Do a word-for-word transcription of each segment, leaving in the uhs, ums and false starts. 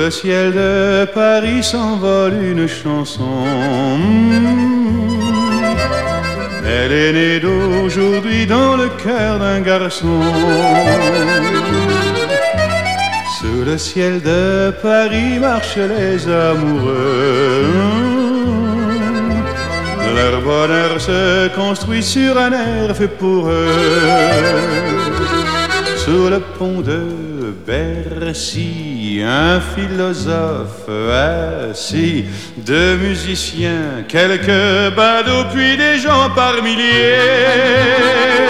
le ciel de Paris s'envole une chanson. Elle est née d'aujourd'hui dans le cœur d'un garçon. Sous le ciel de Paris marchent les amoureux. Leur bonheur se construit sur un air fait pour eux. Sous le pont de Bercy, un philosophe assis, deux musiciens, quelques badauds, puis des gens par milliers.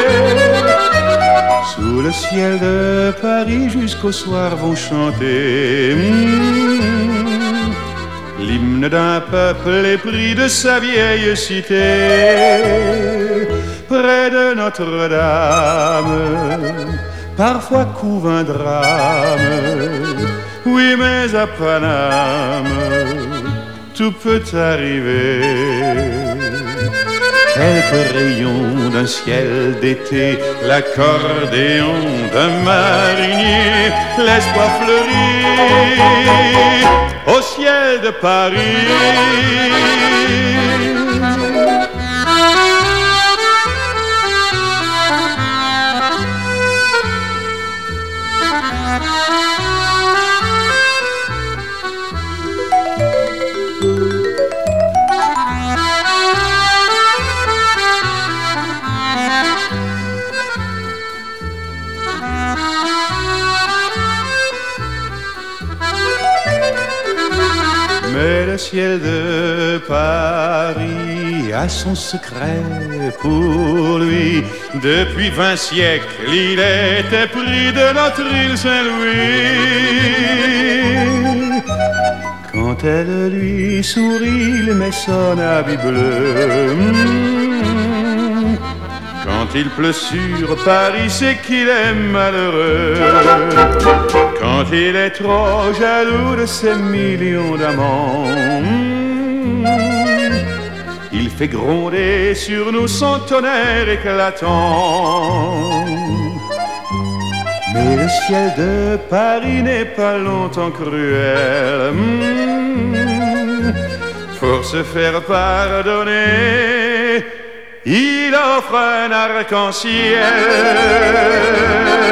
Sous le ciel de Paris jusqu'au soir vont chanter mmh, l'hymne d'un peuple épris de sa vieille cité. Près de Notre-Dame, parfois couve un drame. Oui, mais à Paname, tout peut arriver. Quelques rayons d'un ciel d'été, l'accordéon d'un marinier, l'espoir fleurit au ciel de Paris. Mais le ciel de Paris a son secret pour lui. Depuis vingt siècles, il était pris de notre île Saint-Louis. Quand elle lui sourit, il met son habit bleu. Quand il pleut sur Paris, c'est qu'il est malheureux. Quand il est trop jaloux de ses millions d'amants, il fait gronder sur nous son tonnerre éclatant. Mais le ciel de Paris n'est pas longtemps cruel. Pour se faire pardonner, il offre un arc-en-ciel.